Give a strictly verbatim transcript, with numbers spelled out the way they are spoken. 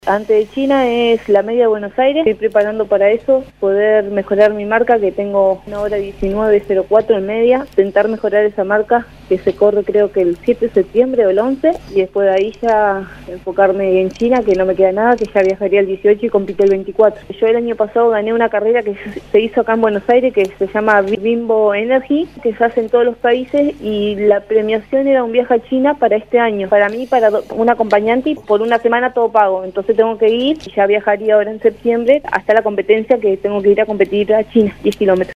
Antes de China es la media de Buenos Aires, estoy preparando para eso, poder mejorar mi marca, que tengo una hora diecinueve cero cuatro en media, intentar mejorar esa marca, que se corre creo que el siete de septiembre o el once, y después de ahí ya enfocarme en China, que no me queda nada, que ya viajaría el dieciocho y compito el veinticuatro. Yo el año pasado gané una carrera que se hizo acá en Buenos Aires, que se llama Bimbo Energy, que se hace en todos los países, y la premiación era un viaje a China para este año, para mí, para un acompañante, y por una semana todo pago, entonces tengo que ir, y ya viajaría ahora en septiembre hasta la competencia, que tengo que ir a competir a China, diez kilómetros.